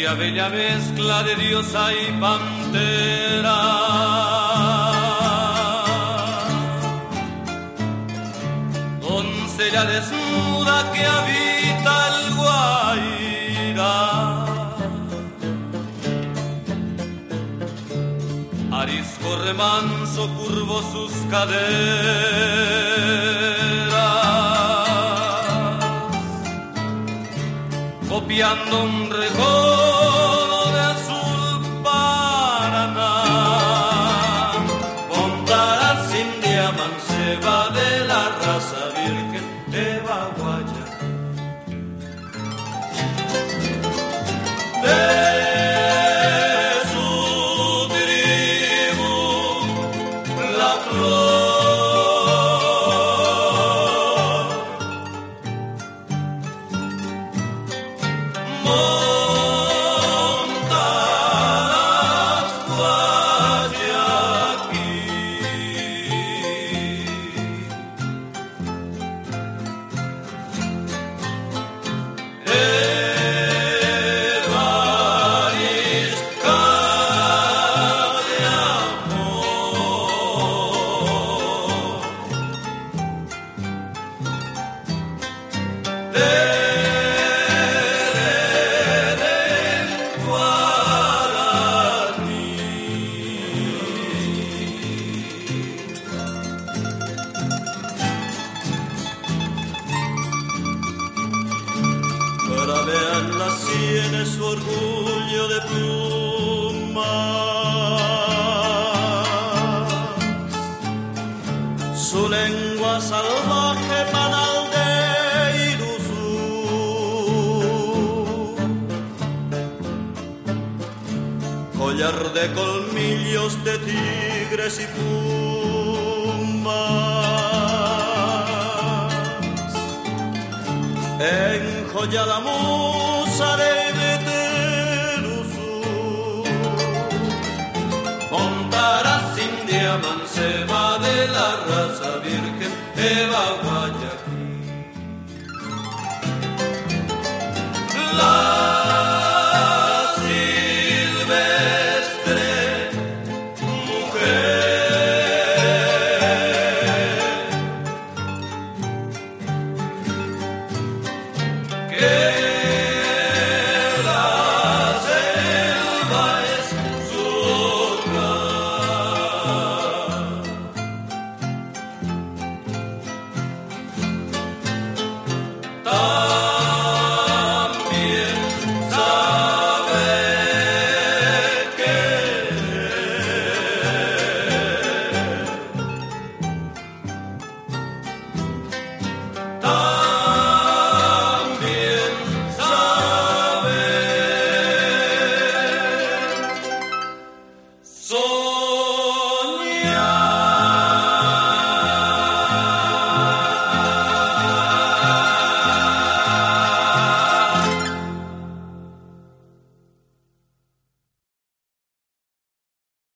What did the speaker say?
aquella bella mezcla de diosa y pantera. Doncella desnuda que habita el Guairá. Arisco remanso curvó sus caderas, copiando un recodo de azul Paraná. Montará sin diamante se va de la raza virgen de Baguaya. Bravean las sienes su orgullo de plumas, su lengua salvaje panal de ilusú, collar de colmillos de tigres y pumas, enjolla la musa de